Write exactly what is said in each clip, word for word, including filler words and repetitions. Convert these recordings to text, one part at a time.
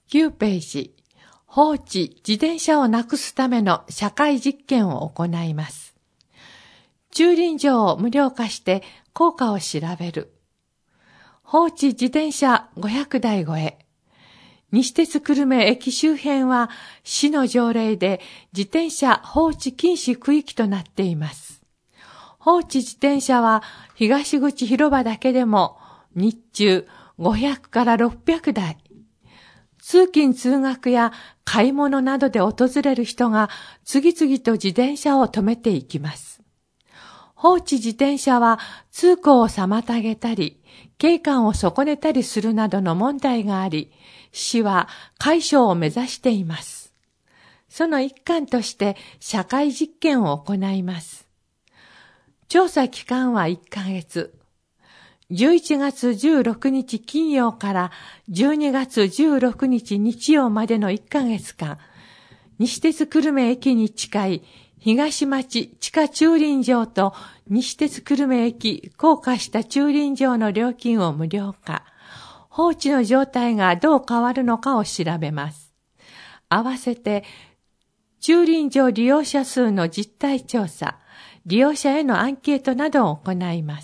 きゅうページ、放置自転車をなくすための社会実験を行います。駐輪場を無料化して効果を調べる。放置自転車ごひゃくだい超え。西鉄久留米駅周辺は市の条例で自転車放置禁止区域となっています。放置自転車は東口広場だけでも日中ごひゃくからろっぴゃくだい。通勤通学や買い物などで訪れる人が次々と自転車を止めていきます。放置自転車は通行を妨げたり、景観を損ねたりするなどの問題があり、市は解消を目指しています。その一環として社会実験を行います。調査期間はいっかげつ。じゅういちがつじゅうろくにち金曜からじゅうにがつじゅうろくにち日曜までのいっかげつかん、西鉄久留米駅に近い東町地下駐輪場と西鉄久留米駅高架下駐輪場の料金を無料化、放置の状態がどう変わるのかを調べます。合わせて、駐輪場利用者数の実態調査、利用者へのアンケートなどを行います。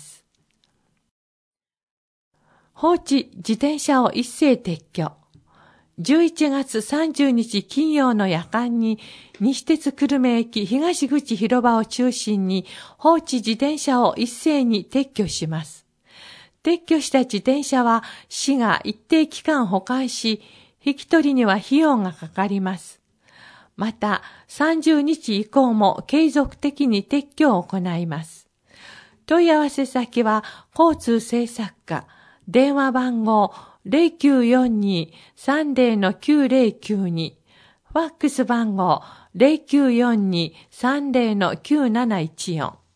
放置自転車を一斉撤去。じゅういちがつさんじゅうにち金曜の夜間に西鉄久留米駅東口広場を中心に放置自転車を一斉に撤去します。撤去した自転車は市が一定期間保管し、引き取りには費用がかかります。またさんじゅうにち以降も継続的に撤去を行います。問い合わせ先は交通政策課、電話番号 ゼロきゅうよんに さんゼロのきゅうゼロきゅうに、ファックス番号 ゼロきゅうよんに さんゼロのきゅうなないちよん。